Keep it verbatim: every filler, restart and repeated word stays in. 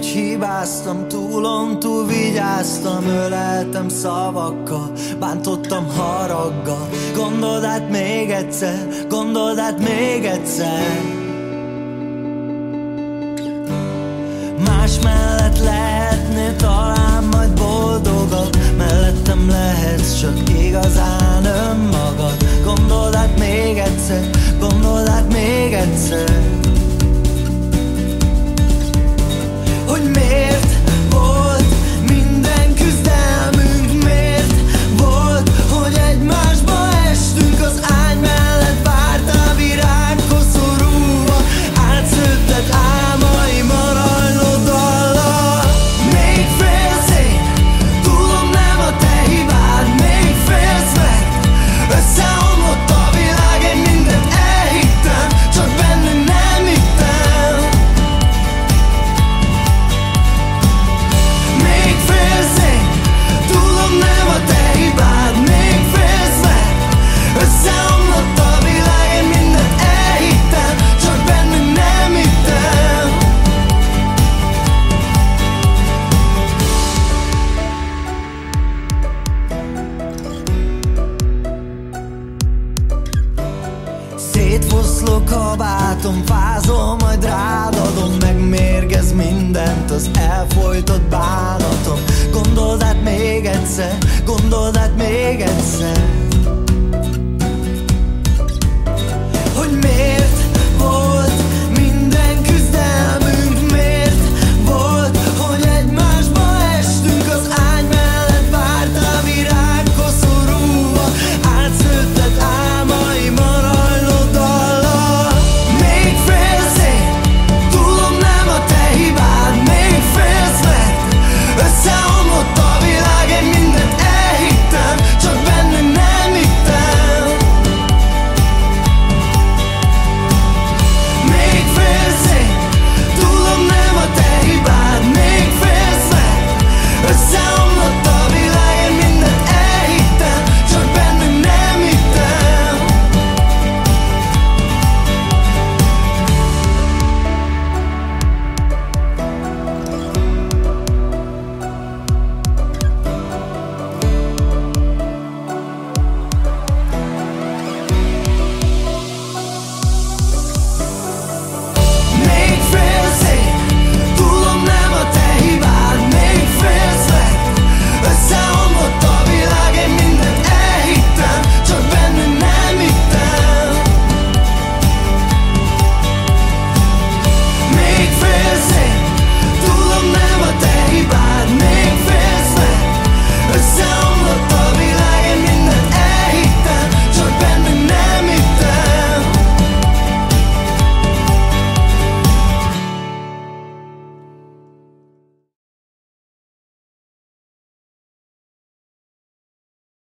hogy hibáztam, túlon túl vigyáztam, öleltem szavakkal, bántottam haraggal. Gondold át még egyszer, gondold át még egyszer. Más mellett lehetnél talán majd boldogabb, mellettem lehetsz csak igazán önmagad. Gondold át még egyszer, gondold át még egyszer, hogy miért volt minden küzdelmünk, miért volt, hogy egymásba estünk. Az ágy mellett vártál virághoz szorulva, átszőtted álmaim aranyló dallal. Még félsz én, tudom nem a te hibád, még félsz meg, összeomlott a világ, én mindent elhittem, csak bennünk nem hittem. Még félsz én, tudom nem a te hibád, még félsz meg, összeomlott a világ, én mindent elhittem, csak bennünk nem hittem. Szétfoszlok kabátom, fázol, majd rád adom, megmérgez mindent az elfogadás.